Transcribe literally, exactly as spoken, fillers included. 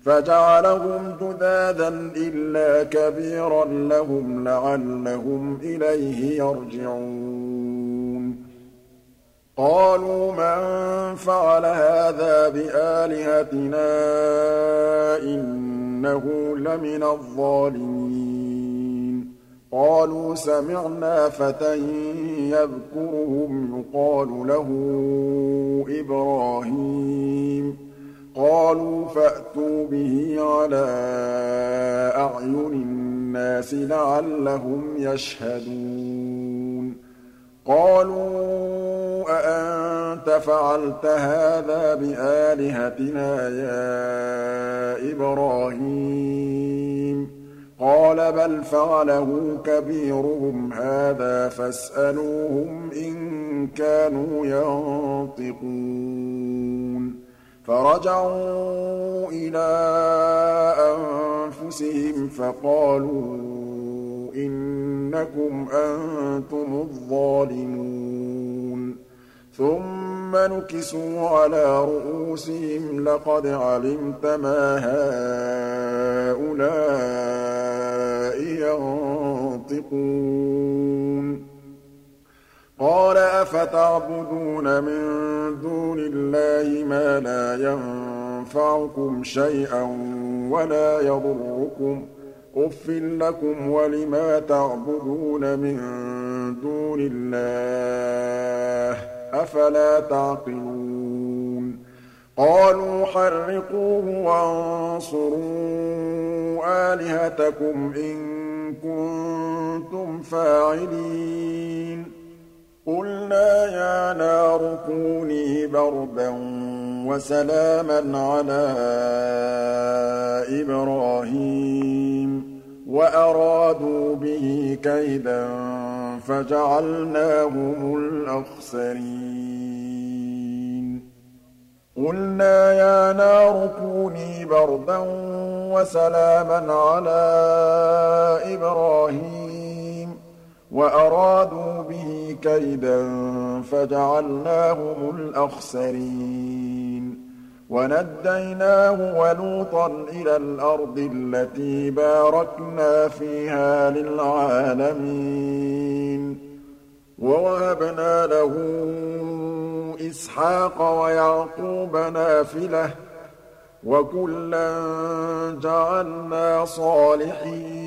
فَجَعَلَهُمْ جُذَاذًا إِلَّا كَبِيرًا لَّهُمْ لَعَلَّهُمْ إِلَيْهِ يَرْجِعُونَ قَالُوا مَن فَعَلَ هَٰذَا بِآلِهَتِنَا إِنَّهُ لَمِنَ الظَّالِمِينَ قَالُوا سَمِعْنَا فَتًى يَذْكُرُهُمْ يُقَالُ لَهُ إِبْرَاهِيمُ قَالُوا فَأْتُوا بِهِ عَلَىٰ أَعْيُنِ النَّاسِ لَعَلَّهُمْ يَشْهَدُونَ قَالُوا أَأَنتَ فَعَلْتَ هَٰذَا بِآلِهَتِنَا يَا إِبْرَاهِيمُ قَالَ بَلْ فَعَلَهُ كَبِيرُهُمْ هَٰذَا فَاسْأَلُوهُمْ إِن كَانُوا يَنطِقُونَ فَرَجَعُوا إِلَىٰ أَنفُسِهِمْ فَقَالُوا إِنَّكُمْ أَنتُمُ الظَّالِمُونَ ثُمَّ نُكِسُوا عَلَىٰ رُءُوسِهِمْ لَقَدْ عَلِمْتَ مَا هَٰؤُلَاءِ يَنطِقُونَ قَالَ أَفَتَعْبُدُونَ مِن دُونِ اللَّهِ مَا لَا يَنفَعُكُمْ شَيْئًا وَلَا يَضُرُّكُمْ أُفٍّ لَّكُمْ وَلِمَا تَعْبُدُونَ مِن دُونِ اللَّهِ ۖ أَفَلَا تَعْقِلُونَ قَالُوا حَرِّقُوهُ وَانصُرُوا آلِهَتَكُمْ إِن كُنتُمْ فَاعِلِينَ قُلْنَا يَا نَارُ كُونِي بَرْدًا وَسَلَامًا عَلَىٰ إِبْرَاهِيمَ وَأَرَادُوا بِهِ كَيْدًا فَجَعَلْنَاهُمُ الْأَخْسَرِينَ قُلْنَا يَا نَارُ كُونِي بَرْدًا وَسَلَامًا عَلَىٰ إِبْرَاهِيمَ وَأَرَادُوا بِهِ كَيْدًا فَجَعَلْنَاهُمُ الْأَخْسَرِينَ وَنَجَّيْنَاهُ وَلُوطًا إِلَى الْأَرْضِ الَّتِي بَارَكْنَا فِيهَا لِلْعَالَمِينَ وَوَهَبْنَا لَهُ إِسْحَاقَ وَيَعْقُوبَ نَافِلَةً ۖ وَكُلًّا جَعَلْنَا صَالِحِينَ